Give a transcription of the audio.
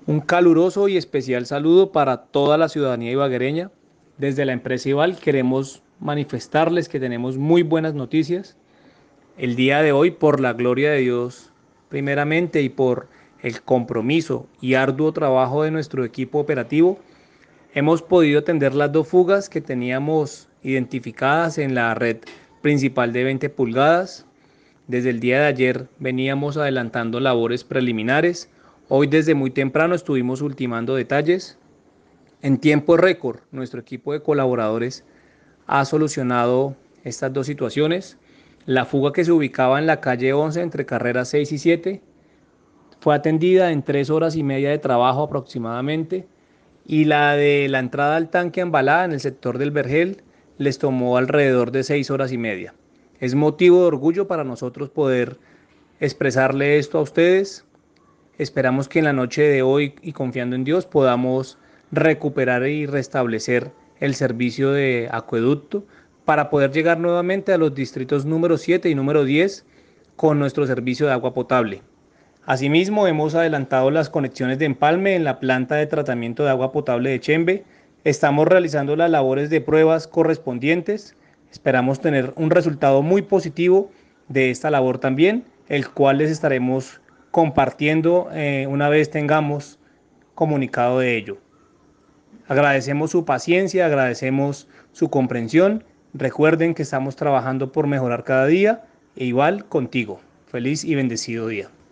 Un caluroso y especial saludo para toda la ciudadanía ibaguereña. Desde la empresa Ival queremos manifestarles que tenemos muy buenas noticias. El día de hoy, por la gloria de Dios, primeramente, y por el compromiso y arduo trabajo de nuestro equipo operativo, hemos podido atender las dos fugas que teníamos identificadas en la red principal de 20 pulgadas. Desde el día de ayer veníamos adelantando labores preliminares. Hoy desde muy temprano estuvimos ultimando detalles. En tiempo récord, nuestro equipo de colaboradores ha solucionado estas dos situaciones. La fuga que se ubicaba en la calle 11 entre carreras 6 y 7 fue atendida en 3 horas y media de trabajo aproximadamente. Y la de la entrada al tanque Ambalá en el sector del Vergel les tomó alrededor de 6 horas y media. Es motivo de orgullo para nosotros poder expresarle esto a ustedes. Esperamos que en la noche de hoy y confiando en Dios podamos recuperar y restablecer el servicio de acueducto para poder llegar nuevamente a los distritos número 7 y número 10 con nuestro servicio de agua potable. Asimismo, hemos adelantado las conexiones de empalme en la planta de tratamiento de agua potable de Chembe. Estamos realizando las labores de pruebas correspondientes. Esperamos tener un resultado muy positivo de esta labor también, el cual les estaremos compartiendo una vez tengamos comunicado de ello. Agradecemos su paciencia, agradecemos su comprensión. Recuerden que estamos trabajando por mejorar cada día e igual contigo. Feliz y bendecido día.